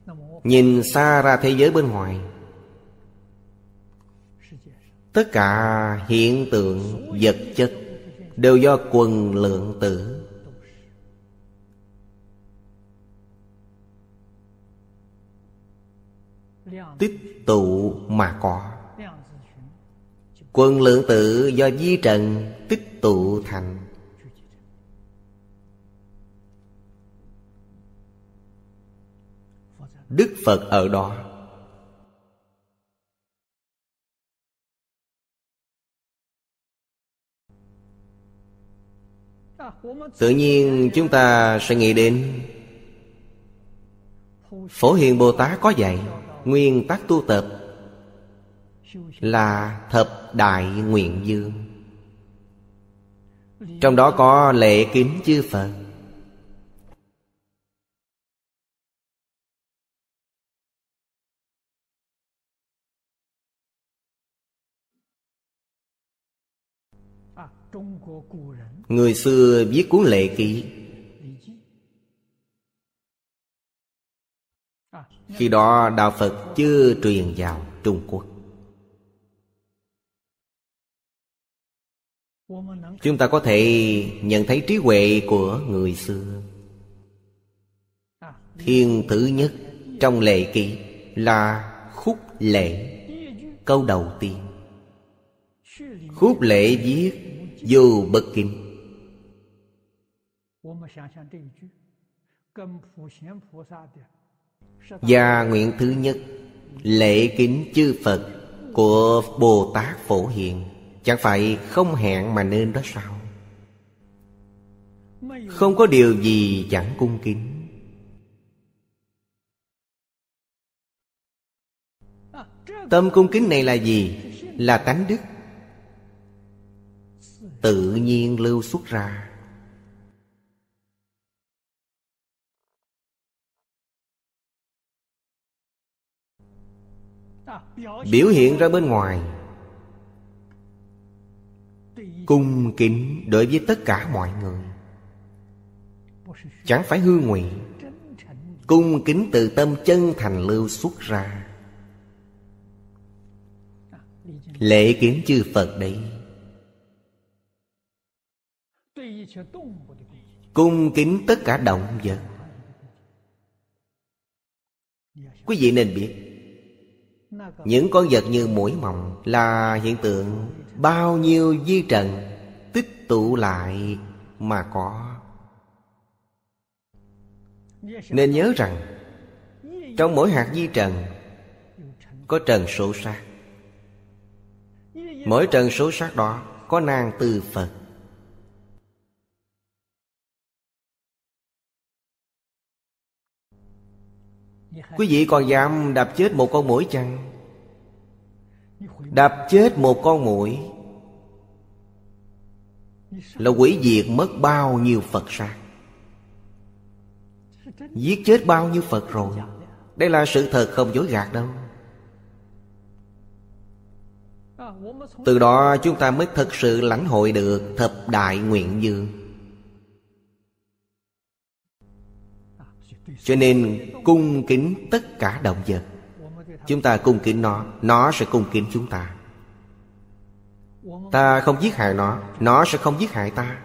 Nhìn xa ra thế giới bên ngoài, tất cả hiện tượng vật chất đều do quần lượng tử tích tụ mà có. Quần lượng tử do vi trần tích tụ thành. Đức Phật ở đó. Tự nhiên chúng ta sẽ nghĩ đến Phổ Hiền Bồ Tát có dạy nguyên tắc tu tập là thập đại nguyện dương. Trong đó có lễ kính chư Phật. Người xưa viết cuốn Lệ Ký. Khi đó đạo Phật chưa truyền vào Trung Quốc. Chúng ta có thể nhận thấy trí huệ của người xưa. Thiên thứ nhất trong Lệ Ký là khúc lễ. Câu đầu tiên, khúc lễ viết vô bất kính. Và nguyện thứ nhất, lễ kính chư Phật của Bồ Tát Phổ Hiền, chẳng phải không hẹn mà nên đó sao? Không có điều gì chẳng cung kính. Tâm cung kính này là gì? Là tánh đức tự nhiên lưu xuất ra. Biểu hiện ra bên ngoài cung kính đối với tất cả mọi người, chẳng phải hư ngụy. Cung kính từ tâm chân thành lưu xuất ra. Lễ kính chư Phật đấy. Cung kính tất cả động vật. Quý vị nên biết, những con vật như muỗi mòng là hiện tượng bao nhiêu vi trần tích tụ lại mà có. Nên nhớ rằng trong mỗi hạt vi trần có trần số sát. Mỗi trần số sát đó có nang từ Phật. Quý vị còn dám đập chết một con muỗi chăng? Đập chết một con muỗi là hủy diệt mất bao nhiêu Phật sát, giết chết bao nhiêu Phật rồi. Đây là sự thật, không dối gạt đâu. Từ đó chúng ta mới thật sự lãnh hội được thập đại nguyện dương. Cho nên cung kính tất cả động vật. Chúng ta cung kính nó sẽ cung kính chúng ta. Ta không giết hại nó sẽ không giết hại ta.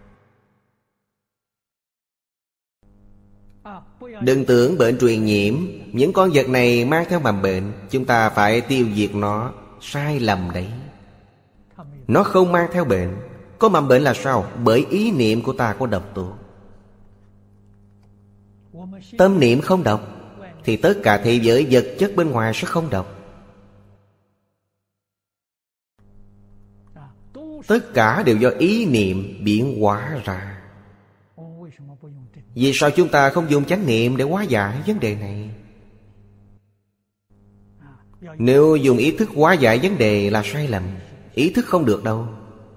Đừng tưởng bệnh truyền nhiễm, những con vật này mang theo mầm bệnh, chúng ta phải tiêu diệt nó. Sai lầm đấy. Nó không mang theo bệnh. Có mầm bệnh là sao? Bởi ý niệm của ta có độc tố. Tâm niệm không độc thì tất cả thế giới vật chất bên ngoài sẽ không độc. Tất cả đều do ý niệm biến hóa ra. Vì sao chúng ta không dùng chánh niệm để hóa giải vấn đề này? Nếu dùng ý thức hóa giải vấn đề là sai lầm. Ý thức không được đâu.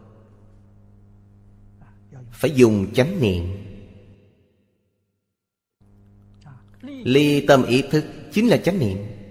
Phải dùng chánh niệm. Ly tâm ý thức chính là chánh niệm.